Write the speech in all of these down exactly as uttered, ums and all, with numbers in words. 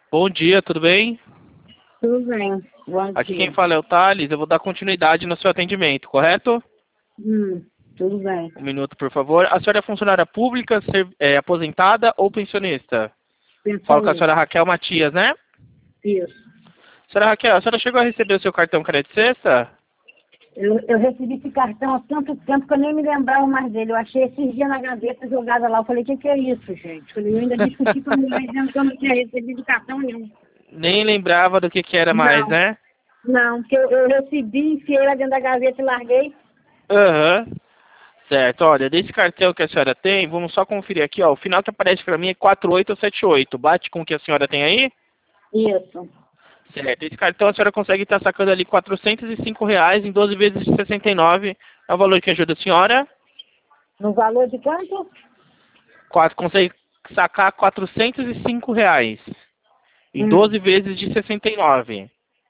Bom dia, tudo bem? Tudo bem, bom Aqui dia. quem fala é o Thales, eu vou dar continuidade no seu atendimento, correto? Hum, tudo bem. Um minuto, por favor. A senhora é funcionária pública, ser- é, aposentada ou pensionista? Falo com a senhora Pensamento. Raquel Matias, né? Isso. Senhora Raquel, a senhora chegou a receber o seu cartão crédito sexta? Eu, eu recebi esse cartão há tanto tempo que eu nem me lembrava mais dele. Eu achei esses dias na gaveta jogada lá. Eu falei, o que, que é isso, gente? Eu ainda discuti com a mulher dizendo que eu não tinha recebido cartão nenhum. Nem lembrava do que que era mais, Não, né? não, porque eu, eu recebi, enfiei lá dentro da gaveta e larguei. Aham. Certo, olha, desse cartão que a senhora tem, vamos só conferir aqui, ó. O final que aparece pra mim é quatro oito sete oito. Bate com o que a senhora tem aí? Isso. Certo. Esse cartão a senhora consegue estar sacando ali quatrocentos e cinco reais em doze vezes de sessenta e nove. É o valor que ajuda a senhora. No valor de quanto? Quatro, consegue sacar quatrocentos e cinco reais em Hum, doze vezes de sessenta e nove.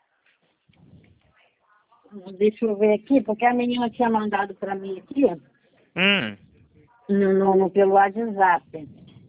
deixa eu ver aqui, porque a menina tinha mandado para mim aqui, Hum, no, no, no- pelo WhatsApp.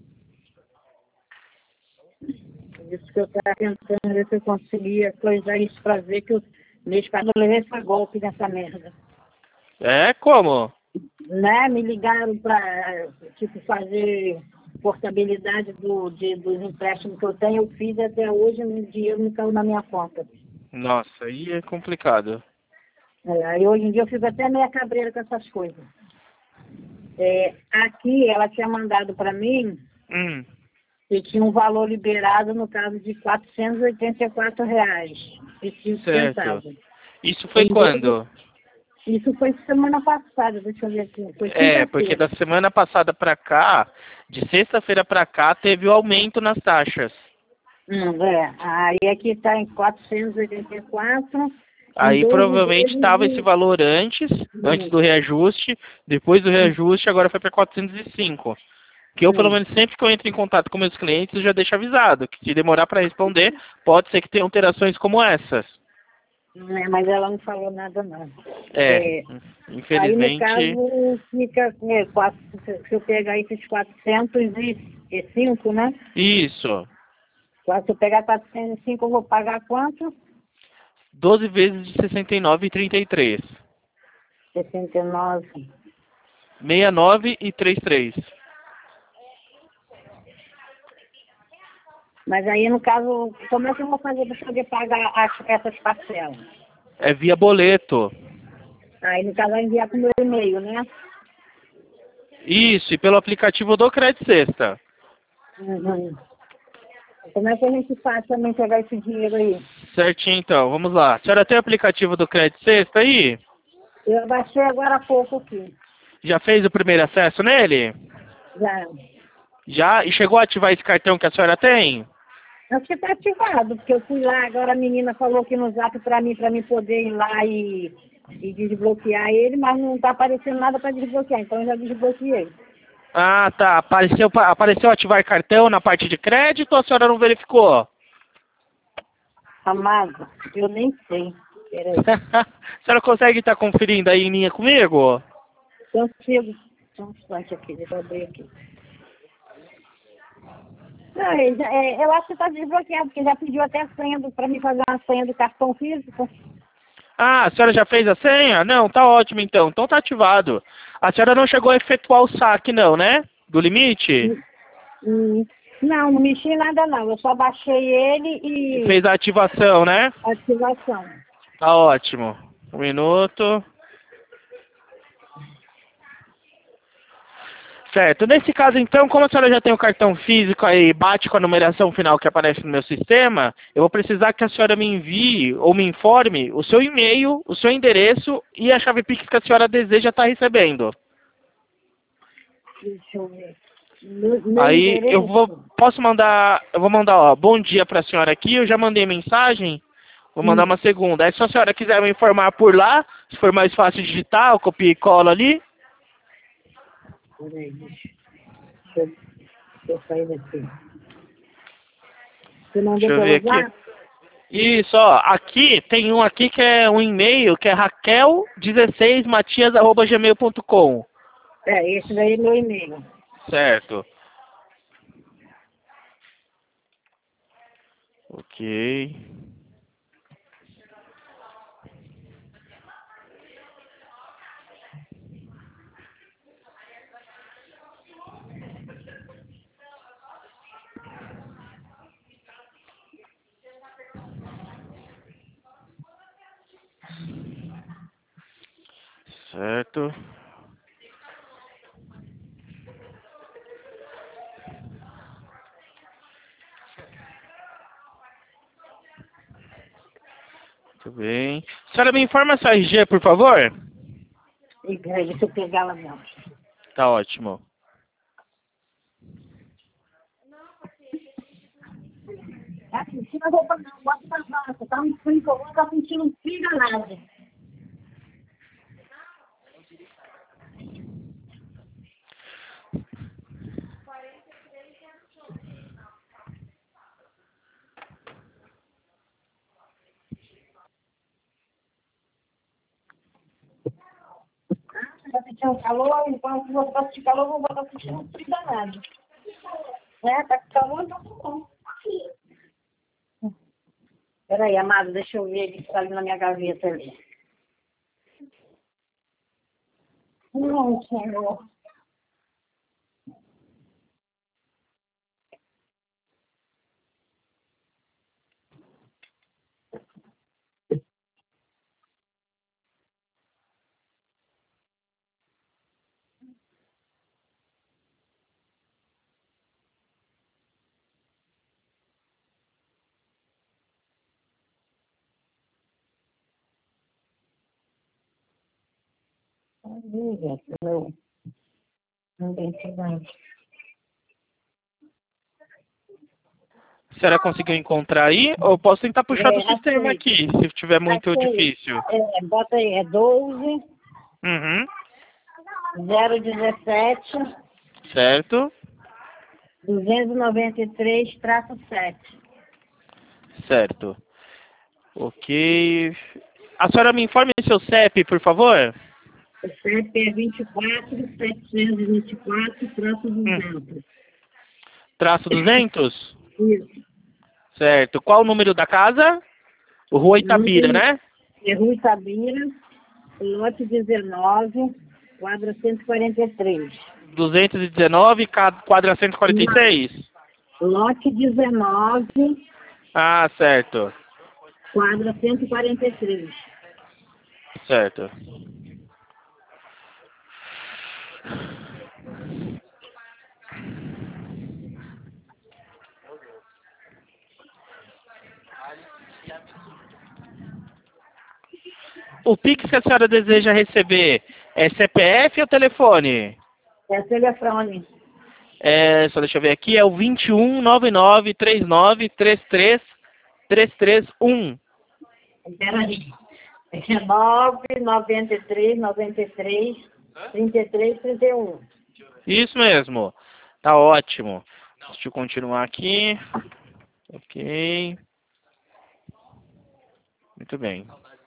Isso que eu estava tentando ver se eu conseguia coisar isso para ver que o mês passado eu levei foi golpe nessa merda. é como? Né? Me ligaram para, tipo, fazer portabilidade do, de, dos empréstimos que eu tenho. Eu fiz até hoje, o dinheiro não caiu na minha conta. Nossa, aí é complicado. É, aí hoje em dia eu fico até meia cabreira com essas coisas. É, aqui ela tinha mandado para mim Hum, que tinha um valor liberado no caso de quatrocentos e oitenta e quatro reais e cinco certo. centavos. Isso foi Em doze quando? Isso foi semana passada, deixa eu ver aqui. Foi É, porque quinta-feira. da semana passada pra cá, de sexta-feira pra cá, teve o aumento nas taxas. Hum, é. Aí aqui está em quatrocentos e oitenta e quatro, em Aí doze provavelmente vezes estava esse de. valor antes, antes Hum, do reajuste, depois do hum, reajuste agora foi para quatrocentos e cinco. Que eu, pelo hum. menos, sempre que eu entro em contato com meus clientes, eu já deixo avisado que se demorar para responder, pode ser que tenha alterações como essas. É, mas ela não falou nada, não. É, É, aí, no infelizmente, caso, fica. É, quatro, se eu pegar esses quatrocentos e cinco, né? isso, Se eu pegar quatrocentos e cinco, eu vou pagar quanto? doze vezes de sessenta e nove e trinta e três. sessenta e nove. sessenta e nove e trinta e três. Mas aí, no caso, como é que eu vou fazer para poder pagar as- essas parcelas? É via boleto. Aí, no caso, vai enviar para o meu e-mail, né? Isso, e pelo aplicativo do Crédito Sexta. Uhum. Como é que a gente faz também pegar esse dinheiro aí? Certinho, então, vamos lá. A senhora tem o aplicativo do Crédito Sexta aí? Eu baixei agora há pouco aqui. Já fez o primeiro acesso nele? Já. Já? E chegou a ativar esse cartão que a senhora tem? Acho que está ativado, porque eu fui lá, agora a menina falou aqui no zap para mim, para mim poder ir lá e, e desbloquear ele, mas não está aparecendo nada para desbloquear, então eu já desbloqueei. Ah, tá. Apareceu, apareceu ativar cartão na parte de crédito ou a senhora não verificou? Amado, eu nem sei. Peraí. A senhora consegue estar conferindo aí em linha comigo? Consigo. Só um instante aqui, deixa eu abrir aqui. Não, ele já- é, eu acho que está desbloqueado, porque já pediu até a senha para mim fazer uma senha do cartão físico. Ah, a senhora já fez a senha? Não, tá ótimo então. Então tá ativado. A senhora não chegou a efetuar o saque não, né? Do limite? Hum, hum, Não, não mexi em nada não. Eu só baixei ele E e fez a ativação, né? ativação. Tá ótimo. Um minuto. Certo. Nesse caso, então, como a senhora já tem o cartão físico aí, bate com a numeração final que aparece no meu sistema, eu vou precisar que a senhora me envie ou me informe o seu e-mail, o seu endereço e a chave Pix que a senhora deseja estar recebendo. Deixa eu ver. Meu, meu Aí eu vou, endereço. posso mandar, eu vou mandar, ó, bom dia para a senhora aqui, eu já mandei mensagem, vou mandar Hum, uma segunda. Aí se a senhora quiser me informar por lá, se for mais fácil digitar, eu copio e colo ali. Peraí, deixa, deixa, eu, deixa eu sair daqui. Você mandou Deixa eu ver pelo aqui. zap? Isso, ó, aqui tem um aqui que é um e-mail que é raquel dezesseis matias arroba gmail ponto com. É, esse daí é meu e-mail. Certo. Ok. Certo. Muito bem. A senhora me informa sua R G, por favor? E peraí, deixa eu pegar lá dentro. Tá ótimo. É assim, se não roupa não, bota pra baixo. Tá um frio, eu vou tá sentindo um frio danado. Tá sentindo calor, enquanto você tá sentindo calor, eu vou botar sentindo um frio danado. Né? Tá com calor, então tá bom. Peraí, amado, deixa eu ver ele que tá ali na minha gaveta ali. Não, senhor. Amiga, não. Não tem problema. A senhora conseguiu encontrar aí? Ou posso tentar puxar do É, sistema achei. aqui, se tiver muito Achei. difícil. É, bota aí, é doze, Uhum. zero dezessete, Certo. duzentos e noventa e três, traço sete. Certo. Ok. A senhora me informe seu C E P, por favor? O C E P é vinte e quatro, setecentos e vinte e quatro, traço Hum. duzentos. Traço duzentos? Isso. Certo. Qual o número da casa? Rua Não Itabira, tem. né? É Rua Itabira, lote dezenove, quadra cento e quarenta e três. duzentos e dezenove, ca- quadra cento e quarenta e Não. seis? Lote dezenove, Ah, certo. quadra cento e quarenta e três. Certo. O Pix que a senhora deseja receber é C P F ou telefone? É telefone. É, só deixa eu ver aqui, é o vinte e um, noventa e nove, trinta e nove, trinta e três, trinta e três, um. Peraí. É nove, noventa e três, noventa e três, trinta e três, trinta e um. Isso mesmo. Tá ótimo. Deixa eu continuar aqui. Ok. Muito bem.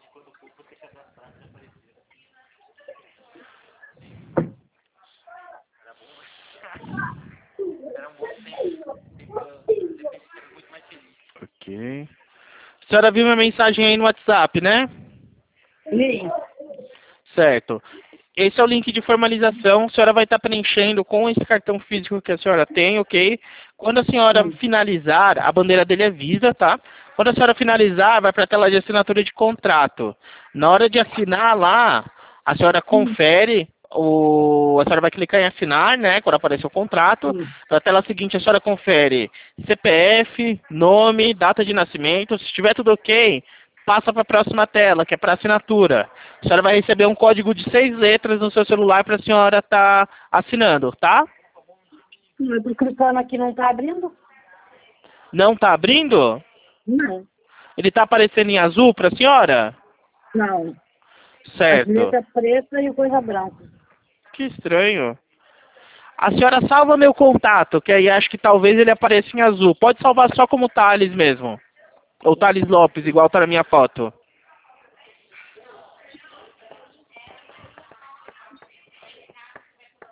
Ok. A senhora viu minha mensagem aí no WhatsApp, né? Sim. Certo. Esse é o link de formalização. A senhora vai estar preenchendo com esse cartão físico que a senhora tem, ok? Quando a senhora Sim. finalizar, a bandeira dele é Visa, tá? Quando a senhora finalizar, vai para a tela de assinatura de contrato. Na hora de assinar lá, a senhora confere, o... a senhora vai clicar em assinar, né? Quando aparecer o contrato. Sim. Na tela seguinte, a senhora confere C P F, nome, data de nascimento. Se estiver tudo ok, passa para a próxima tela, que é para assinatura. A senhora vai receber um código de seis letras no seu celular para a senhora estar assinando, tá? Eu tô clicando aqui, não tá abrindo? Não está abrindo? Não. Ele está aparecendo em azul para a senhora? Não. As Certo. letras pretas e coisa branca. Que estranho. A senhora salva meu contato, que aí acho que talvez ele apareça em azul. Pode salvar só como Thales mesmo. Ou Thales Lopes, igual tá na minha foto.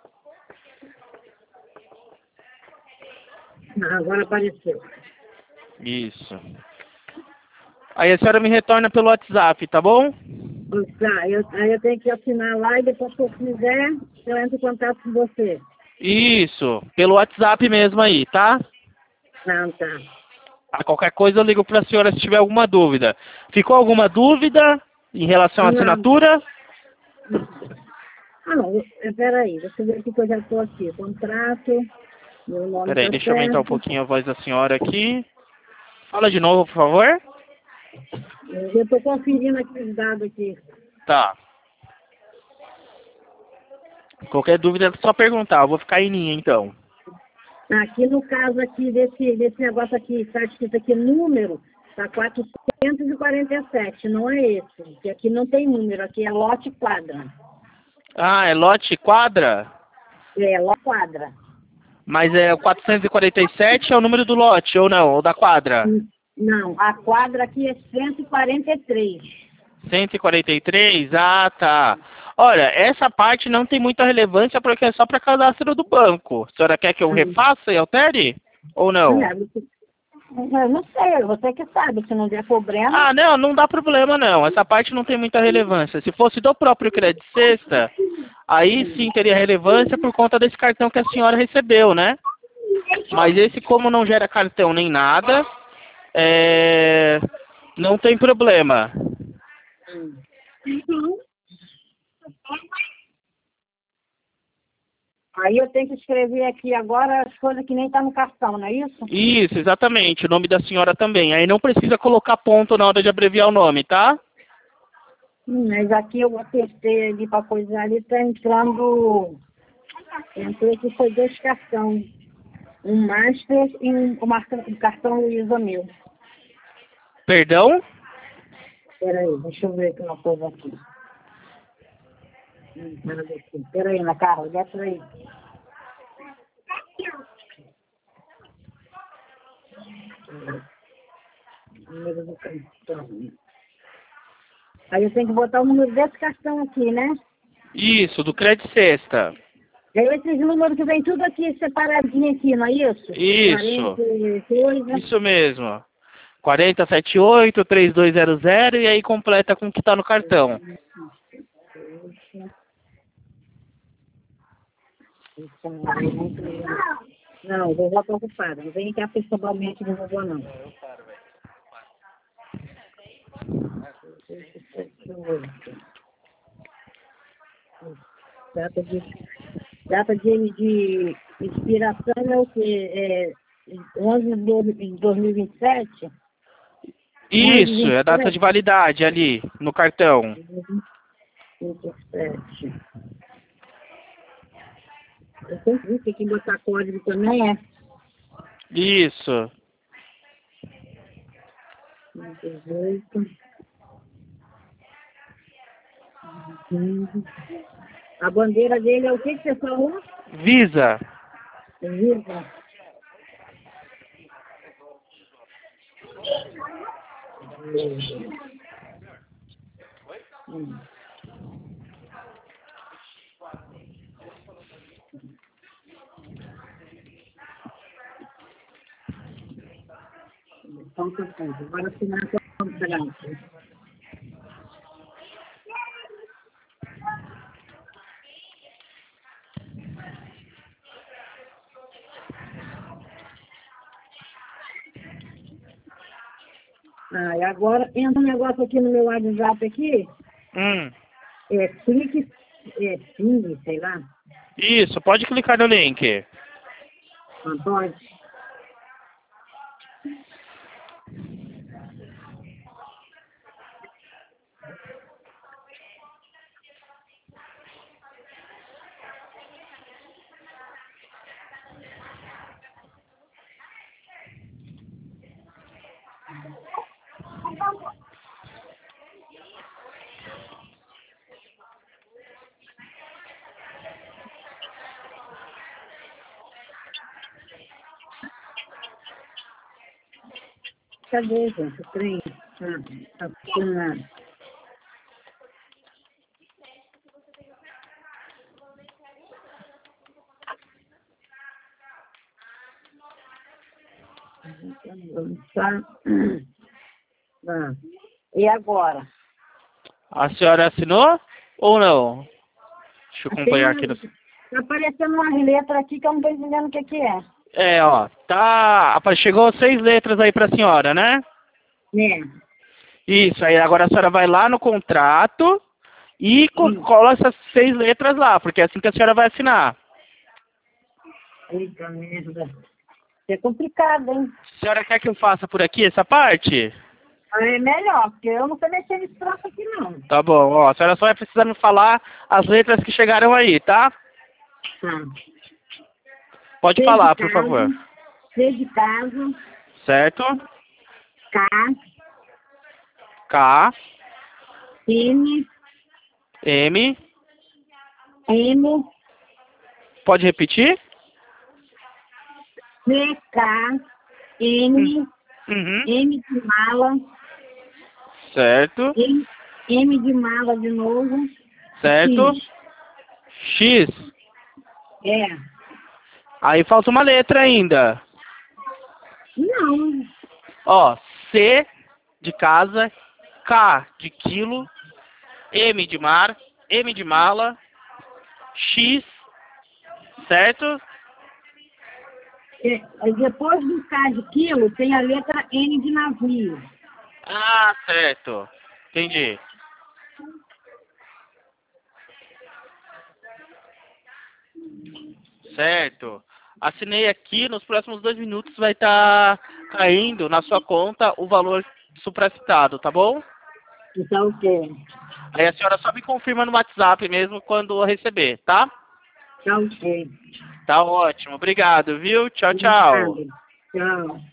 Ah, agora apareceu. Isso. Aí a senhora me retorna pelo WhatsApp, tá bom? Tá, eu, aí eu tenho que assinar lá e depois, se eu quiser, eu entro em contato com você. Isso, pelo WhatsApp mesmo aí, tá? Não, tá. A qualquer coisa eu ligo pra senhora se tiver alguma dúvida. Ficou alguma dúvida em relação à Não. assinatura? Ah, não, eu- peraí, deixa eu ver aqui que eu já estou aqui. Contrato, meu nome Peraí, tá deixa eu aumentar um certo. pouquinho a voz da senhora aqui. Fala de novo, por favor. Eu estou conferindo aqui os dados aqui. Tá. Qualquer dúvida é só perguntar, eu vou ficar em linha então. Aqui no caso aqui desse, desse negócio aqui, está escrito aqui número, está quatrocentos e quarenta e sete, não é esse. Porque aqui não tem número, aqui é lote quadra. Ah, é lote quadra? É, lote quadra. Mas é o quatrocentos e quarenta e sete é o número do lote, ou não? Ou da quadra? Hum, Não, a quadra aqui é cento e quarenta e três. cento e quarenta e três? Ah, tá. Olha, essa parte não tem muita relevância porque é só para cadastro do banco. A senhora quer que eu Hum. refaça e altere? Ou não? É, você- eu não sei, você que sabe, se não der problema. Ah, não, não dá problema não. Essa parte não tem muita relevância. Se fosse do próprio Crédito Sexta, aí sim teria relevância por conta desse cartão que a senhora recebeu, né? Mas esse, como não gera cartão nem nada, é... não tem problema. Aí eu tenho que escrever aqui agora as coisas que nem tá no cartão, não é isso? Isso, exatamente. O nome da senhora também. Aí não precisa colocar ponto na hora de abreviar o nome, tá? Hum, Mas aqui eu apertei ali para coisar ali, tá entrando. Entrou que foi dois cartões. Um Master e um, um marca- um cartão Luiza meu. Perdão? Peraí, deixa eu ver aqui uma coisa aqui. Hum, peraí, aqui. Peraí, na carro, desce aí. Número do cartão. Aí eu tenho que botar o número desse cartão aqui, né? Isso, do Crédito Sexta. Aí esses números que vem tudo aqui separadinho aqui, não é isso? Isso. quarenta e coisa. Isso mesmo. quarenta, setenta e oito, trinta e dois zero zero e aí completa com o que tá no cartão. Não, eu vou estar ocupada. Não vem cá pessoalmente de vovô, não. Data de, data de, de inspiração é o quê? É onze de doze de dois mil e vinte e sete? Isso, é a data de validade ali, no cartão. vinte e sete. Eu sempre vi que tem que botar código também, é? Isso. dezoito. quinze. A bandeira dele é o que que você falou? Visa. Visa. Hum. Então, tá bom. Agora assinar com o branco. Ah, e agora entra um negócio aqui no meu WhatsApp aqui. Hum. É clique, é sim, sei lá. Isso, pode clicar no link. Não pode. Cadê, gente? O trem? Ah, tá funcionando. Tá. Ah. E agora? A senhora assinou ou não? Deixa eu acompanhar aqui. No... Tá aparecendo umas letras aqui que eu não tô entendendo o que que é. É, ó, tá... Chegou seis letras aí pra senhora, né? É. Isso, aí agora a senhora vai lá no contrato e Hum. cola essas seis letras lá, porque é assim que a senhora vai assinar. Eita merda. É complicado, hein? A senhora quer que eu faça por aqui essa parte? É melhor, porque eu não sei mexer nesse troço aqui, não. Tá bom, ó, a senhora só vai precisar me falar as letras que chegaram aí, tá? Tá. Pode C falar, de por casa, favor. C de casa, Certo? K, K, M, M, M, pode repetir? C, K, N, Uhum. M de mala, Certo, M, M de mala de novo, certo. X. X. É. Aí falta uma letra ainda. Não. Ó, C de casa, K de quilo, M de mar, M de mala, X, certo? É, depois do K de quilo, tem a letra N de navio. Ah, certo. Entendi. Certo. Assinei aqui, nos próximos dois minutos vai estar caindo na sua conta o valor supracitado, tá bom? Então, o quê? Aí a senhora só me confirma no WhatsApp mesmo quando receber, tá? Tá ok. Tá ótimo. Obrigado, viu? Tchau, tchau. Obrigada. Tchau.